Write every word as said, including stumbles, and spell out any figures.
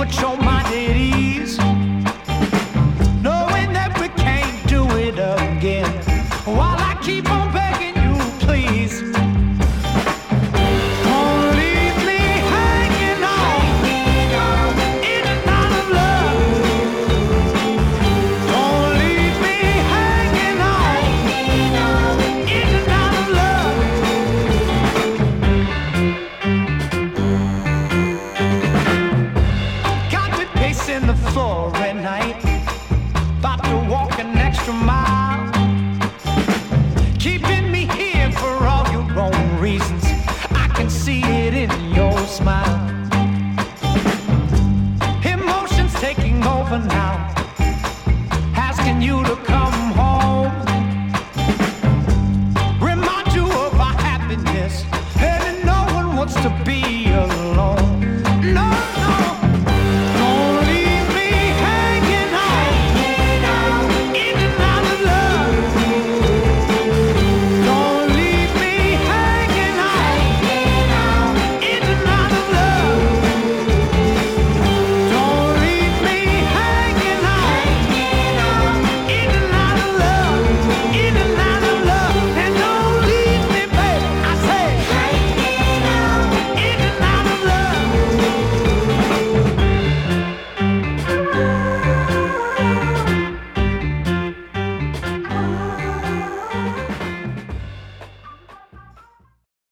put your mind at ease, knowing that we can't do it again. While I keep on begging you, please, don't leave me hanging on in and out of love. Don't leave me hanging on in and out of love. Got me pacing the floor at night, about to walk an extra mile, keeping me here for all your own reasons. I can see it in your smile. Emotions taking over now, asking you to come home, remind you of our happiness, and no one wants to be